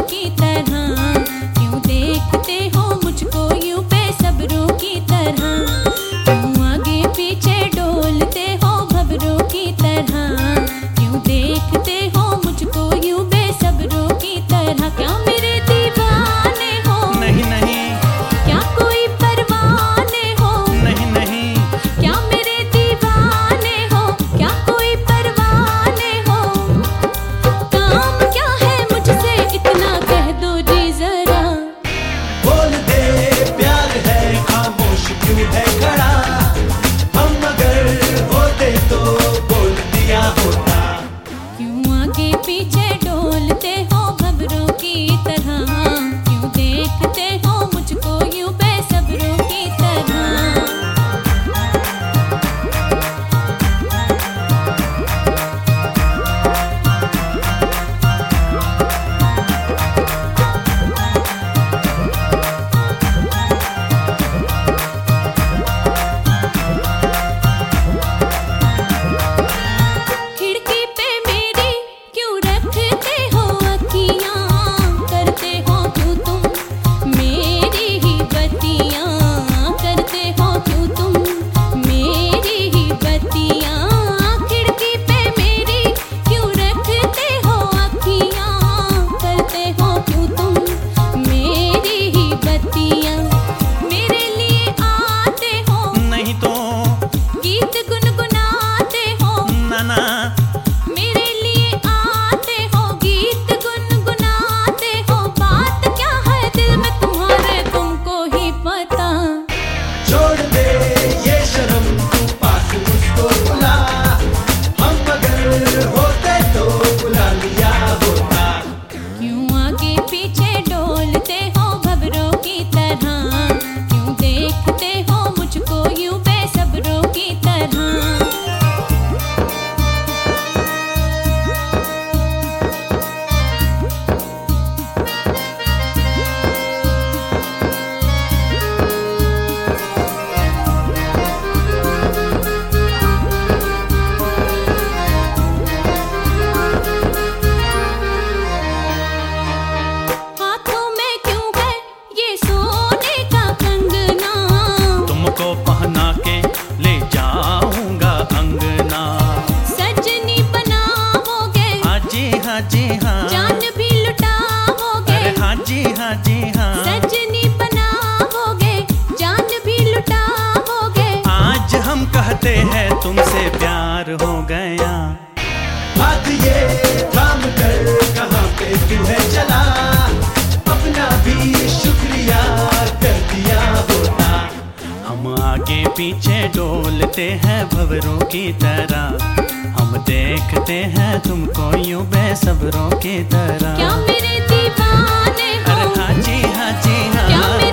की तरह, क्यों देखते हो मुझको यूं बेसब्रों की तरह, क्यों आगे पीछे डोलते हो भंवरों की तरह, क्यों देखते हो मुझको यूं बेसब्रों की तरह। क्या मेरे दीवाने हो? नहीं नहीं। क्या कोई परवाने हो? नहीं नहीं। क्या मेरे दीवाने हो? क्या कोई परवाने हो? काम क्या है मुझसे इतना कह दो जी जरा। बोल दे प्यार है खामोश क्यों है खड़ा, हम अगर होते तो बोल दिया होता। क्यों आगे पीछे डोलते हो भंवरों की तरह, क्यों देखते हो मुझको यूं बेसब्रों की तरह। खिड़की पे मेरी क्यों रखते हो अखियां, करते हो क्यों तुम मेरी ही बत्तियां, करते हो क्यों तुम मेरी ही बत्तियां। खिड़की पे मेरी क्यों रखते हो अखियां, करते हो क्यों तुम मेरी ही बत्तियां। मेरे लिए आते हो नहीं तो गीत गुनगुनाते हो, नाना। मेरे लिए आते हो गीत गुनगुनाते हो। बात क्या है दिल में तुम्हारे तुमको ही पता। छोड़ दे ये शर्म तू पास मुझको बुला, हम अगर होते तो बुला लिया होता। क्यों आगे पीछे डोलते हो भंवरों की तरह, क्यों देखते हो मुझको यूं बेसब्रों की तरह। हाथों में क्यों है ये सोने का कंगना, तुमको पहना के ले जाऊंगा अंगना। सजनी बनाओगे हाँ जी हाँ जी हाँ। जान भी लुटाओगे। अरे हाँ जी हाँ जी हाँ। सजनी बनाओगे जान भी लुटाओगे। आज हम कहते हैं तुमसे प्यार हो गया। हाथ ये थाम कर कहाँ पे तू है चला, अपना भी शुक्रिया कर दिया होता। हम आगे पीछे डोलते हैं भंवरों की तरह, हम देखते हैं तुमको यूं बेसब्रों की तरह। क्या मेरे दीवाने हो? अरे हाँ जी हाँ जी हाँ। क्या मेरे